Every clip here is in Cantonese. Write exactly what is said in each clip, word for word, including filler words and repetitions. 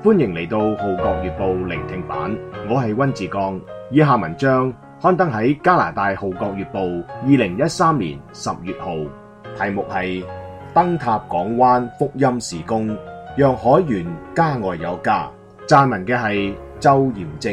歡迎嚟到《號角月報》聆聽版，我係溫志剛。以下文章刊登喺加拿大《號角月報》二零一三年十月號，題目係燈塔港灣福音事工，讓海員家外有家。撰文嘅係周鹽正。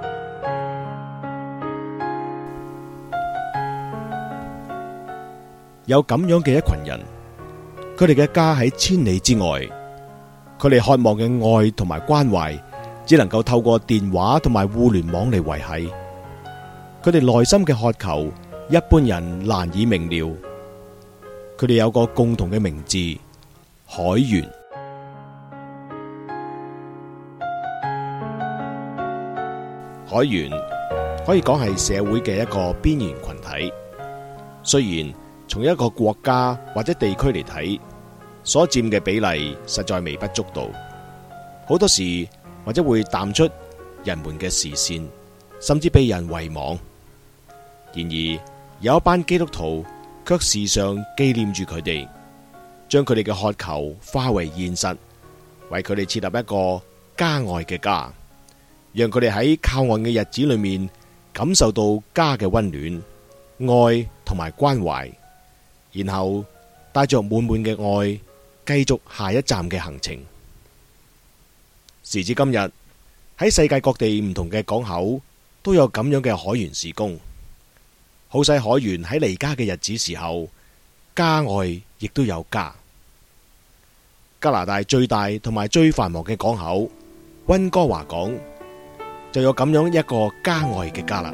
有咁樣嘅一群人，佢哋嘅家喺千里之外，佢哋渴望嘅愛同埋關懷，只能夠透過電話同埋互聯網嚟維繫。佢哋內心嘅渴求，一般人難以明了。佢哋有個共同嘅名字——海員。海員可以講係社會嘅一個邊緣群體，雖然從一個國家或者地區嚟睇，所佔嘅比例實在微不足道，好多時或者會淡出人們嘅視線，甚至被人遺忘。然而，有一班基督徒卻時常紀念住佢哋，將佢哋嘅渴求化為現實，為佢哋設立一個家外嘅家，讓佢哋喺靠岸嘅日子裏面感受到家嘅溫暖、愛同埋關懷。然後帶着滿滿嘅愛，繼續下一站嘅行程。時至今日，喺世界各地唔同嘅港口都有咁樣嘅海員事工，好使海員喺離家嘅日子時候，家外亦都有家。加拿大最大同埋最繁忙嘅港口溫哥華港就有咁樣一個家外嘅家啦。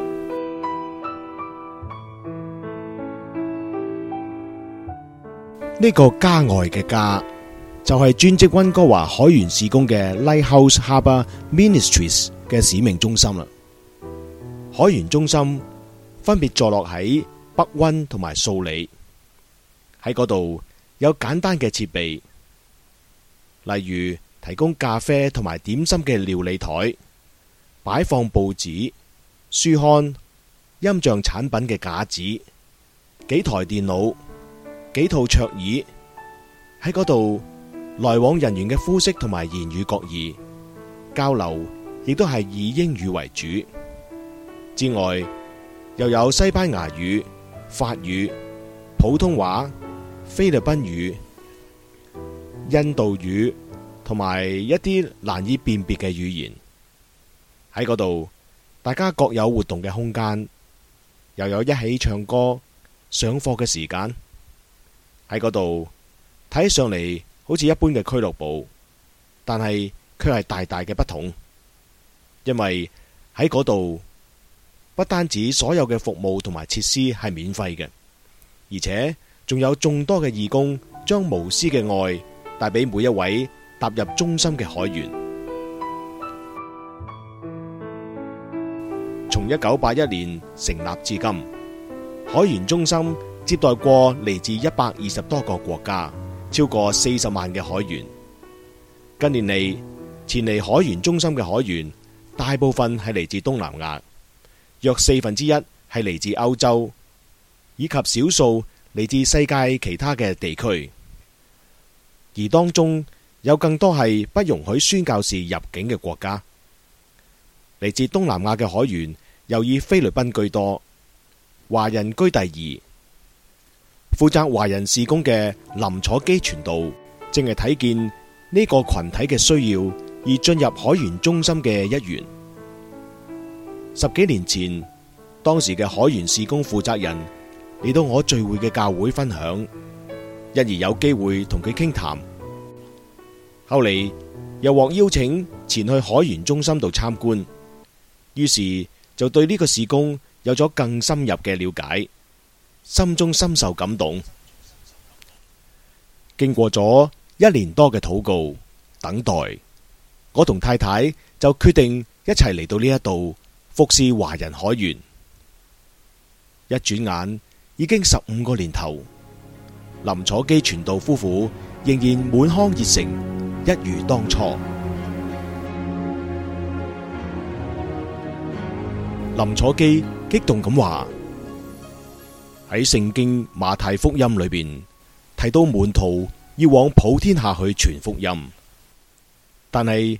呢個家外嘅家就係專職溫哥華海員事工嘅 Lighthouse Harbour Ministries 嘅使命中心啦。海員中心分別坐落喺北溫同埋素里，喺嗰度有簡單嘅設備，例如提供咖啡同埋點心嘅料理台，擺放報紙、書刊、音像產品嘅架子，幾台電腦，幾套桌椅。喺嗰度，來往人員嘅膚色同埋言語各異，交流亦都係以英語為主。之外，又有西班牙語、法語、普通話、菲律賓語、印度語同埋一啲難以辨別嘅語言。喺嗰度，大家各有活動嘅空間，又有一起唱歌、上課嘅時間。喺嗰度睇上嚟好似一般嘅俱樂部，但係卻係大大嘅不同，因為喺嗰度不單止所有嘅服務同埋設施係免費嘅，而且仲有眾多嘅義工將無私嘅愛帶俾每一位踏入中心嘅海員。從一九八一年成立至今，海員中心接待過嚟自一百二十多個國家，超過四十萬嘅海員。近年嚟，前嚟海員中心嘅海員大部分係嚟自東南亞，約四分之一係嚟自歐洲，以及少數嚟自世界其他嘅地區。而當中有更多係不容許宣教士入境嘅國家。嚟自東南亞嘅海員又以菲律賓居多，華人居第二。負責華人事工嘅林楚基傳道，正係睇見呢個群體嘅需要而進入海員中心嘅一員。十幾年前，當時嘅海員事工負責人嚟到我聚會嘅教會分享，因而有機會同佢傾談。後嚟又獲邀請前去海員中心度參觀，於是就對呢個事工有咗更深入嘅了解。心中深受感動。經過咗一年多嘅禱告等待，我同太太就決定一齊嚟到呢一度服侍華人海員。一轉眼已經十五個年頭，林楚基傳道夫婦仍然滿腔熱誠，一如當初。林楚基激動咁話：喺聖經馬太福音裏邊提到門徒要往普天下去傳福音，但係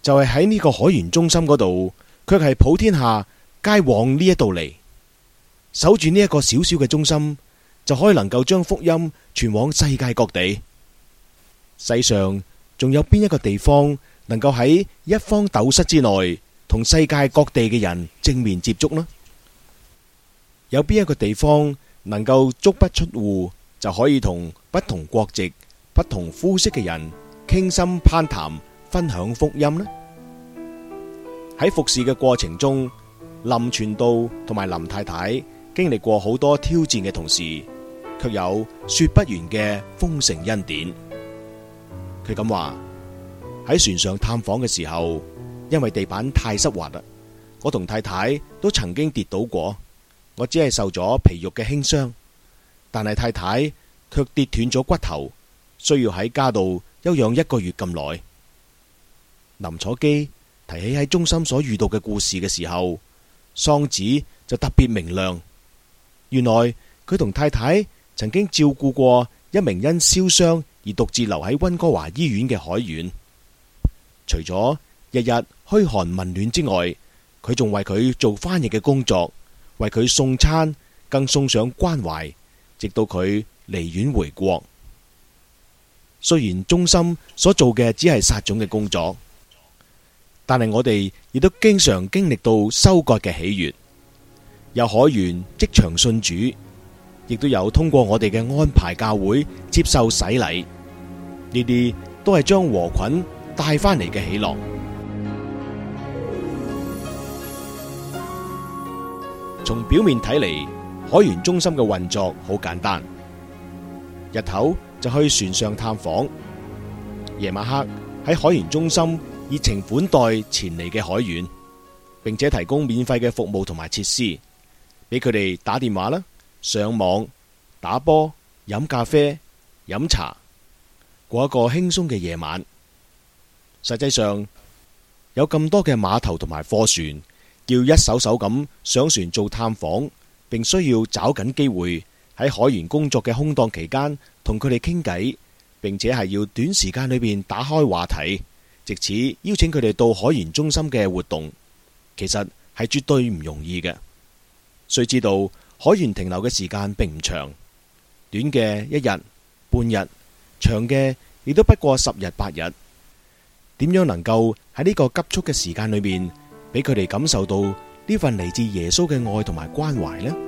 就係喺呢個海員中心嗰度，卻係普天下皆往呢一度嚟，守住呢一個小小嘅中心，就可以能夠將福音傳往世界各地。世上仲有邊一個地方能夠喺一方斗室之內同世界各地嘅人正面接觸呢？有邊一個地方能夠足不出戶就可以同不同國籍、不同膚色嘅人傾心攀談、分享福音呢？喺服侍嘅過程中，林傳道同埋林太太經歷過好多挑戰嘅同時，卻有說不完嘅豐盛恩典。佢咁話：喺船上探訪嘅時候，因為地板太濕滑啦，我同太太都曾經跌倒過。我只係受咗皮肉嘅輕傷，但係太太卻跌斷咗骨頭，需要喺家度休養一個月咁耐。林楚基提起喺中心所遇到嘅故事嘅時候，嗓子就特別明亮。原來佢同太太曾經照顧過一名因燒傷而獨自留喺溫哥華醫院嘅海員，除咗日日噓寒問暖之外，佢仲為佢做翻譯嘅工作，為佢送餐，更送上關懷，直到佢離院回國。雖然中心所做嘅只係撒種嘅工作，但係我哋亦都經常經歷到收割嘅喜悅，有海員即場信主，亦都有通過我哋嘅安排教會接受洗禮，呢啲都係將禾捆帶翻嚟嘅喜樂。從表面睇嚟，海員中心嘅運作好簡單，日頭就去船上探訪，夜晚黑喺海員中心熱情款待前嚟嘅海員，並且提供免費嘅服務同埋設施，俾佢哋打電話啦、上網、打波、飲咖啡、飲茶，過一個輕鬆嘅夜晚。實際上有咁多嘅碼頭同埋貨船，要一手手咁上船做探訪，並需要找緊機會喺海員工作嘅空檔期間同佢哋傾偈，並且係要短時間裏邊打開話題，藉此邀請佢哋到海員中心嘅活動，其實係絕對唔容易嘅。須知道海員停留嘅時間並唔長，短嘅一日半日，長嘅亦都不過十日八日。點樣能夠喺呢個急促嘅時間裏面，俾佢哋感受到呢份嚟自耶穌嘅愛同埋關懷呢？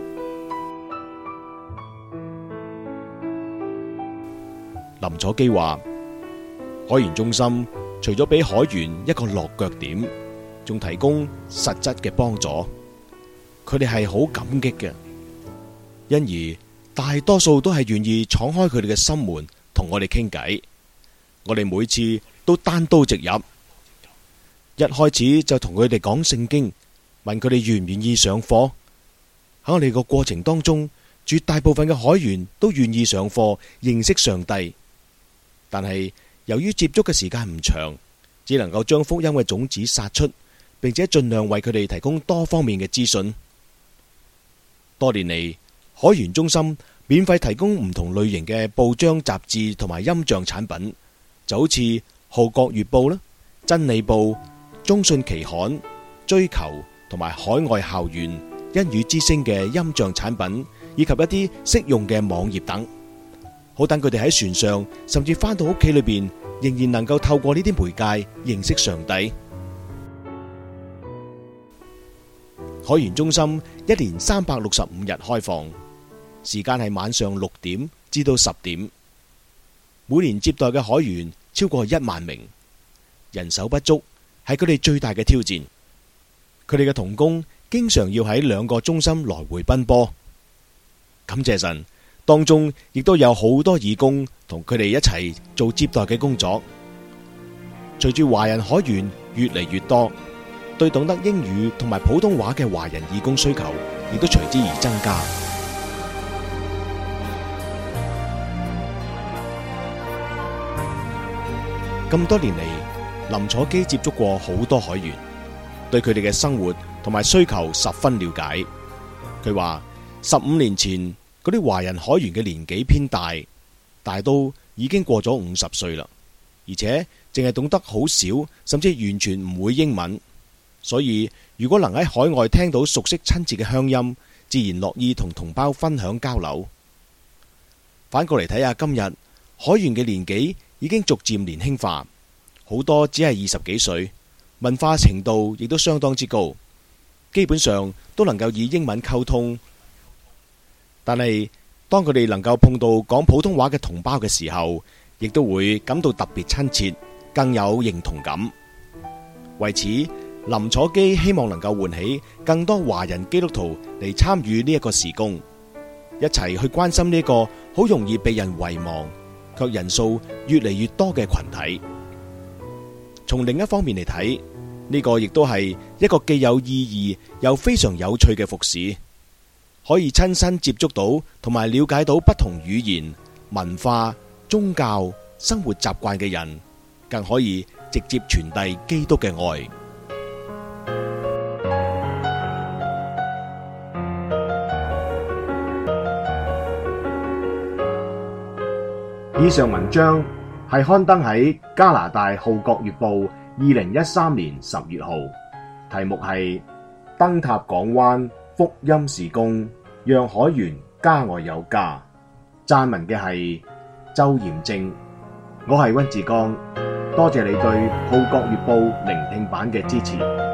林楚基話：海員中心除咗俾海員一個落腳點，仲提供實質嘅幫助，佢哋係好感激嘅，因而大多數都係願意敞開佢哋嘅心門同我哋傾偈。我哋每次都單刀直入，一開始就同佢哋講聖經，問佢哋願唔願意上課。喺我哋個過程當中，絕大部分嘅海員都願意上課認識上帝，但係由於接觸嘅時間唔長，只能夠將福音嘅種子撒出，並且盡量為佢哋提供多方面嘅資訊。多年嚟，海員中心免費提供唔同類型嘅報章雜誌同埋音像產品，就好似《號角月報》啦、《真理報》、《中信期刊》、《追求》同埋海外校園恩語之聲嘅音像產品，以及一啲適用嘅網頁等，好等佢哋喺船上甚至返到屋企裏邊，仍然能夠透過呢啲媒介認識上帝。海員中心一年三百六十五日開放，時間係晚上六點至到十點。每年接待嘅海員超過一萬名，人手不足係佢哋最大嘅挑戰。佢哋嘅同工經常要喺兩個中心來回奔波。感謝神，當中亦都有好多義工同佢哋一齊做接待嘅工作。隨住華人海員越嚟越多，對懂得英語同埋普通話嘅華人義工需求亦都隨之而增加。咁多年嚟，林楚基接觸過好多海員，對佢哋嘅生活同埋需求十分了解。佢話十五年前嗰啲華人海員嘅年紀偏大，大都已經過咗五十歲啦。 而且淨係懂得好少，甚至完全唔會英文。所以如果能喺海外聽到熟悉親切嘅鄉音，自然樂意同同胞分享交流。反過嚟睇下今日海員嘅年紀已經逐漸年輕化，好多只係二十幾歲，文化程度亦都相當之高，基本上都能夠以英文溝通。但係當佢哋能夠碰到講普通話嘅同胞嘅時候，亦都會感到特別親切，更有認同感。為此，林楚基希望能夠喚起更多華人基督徒嚟參與呢一個事工，一齊去關心呢個好容易被人遺忘，卻人數越嚟越多嘅群體。從另一方面嚟睇，呢個亦都係一個既有意義又非常有趣嘅服事，可以親身接觸到同埋了解到不同語言、文化、宗教、生活習慣嘅人，更可以直接傳遞基督嘅愛。 以上文章係刊登喺加拿大《號角月報》二零一三年十月號，題目係燈塔港灣福音事工，讓海員家外有家。撰文嘅係周炎正，我係溫志剛，多謝你對《號角月報》聆聽版嘅支持。